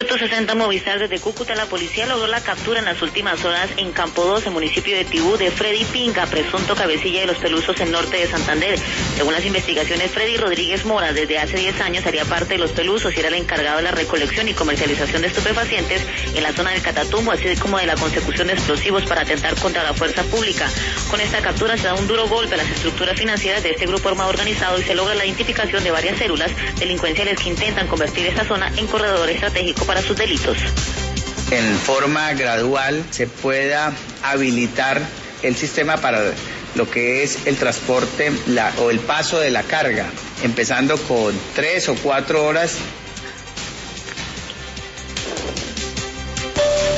160 Movistar desde Cúcuta, la policía logró la captura en las últimas horas en Campo 2, en municipio de Tibú, de Freddy Pinga, presunto cabecilla de los Pelusos en norte de Santander. Según las investigaciones, Freddy Rodríguez Mora, desde hace 10 años, haría parte de los Pelusos y era el encargado de la recolección y comercialización de estupefacientes en la zona del Catatumbo, así como de la consecución de explosivos para atentar contra la fuerza pública. Con esta captura se da un duro golpe a las estructuras financieras de este grupo armado organizado y se logra la identificación de varias células delincuenciales que intentan convertir esta zona en corredor estratégico para sus delitos. En forma gradual se pueda habilitar el sistema para lo que es el transporte o el paso de la carga, empezando con 3 o 4 horas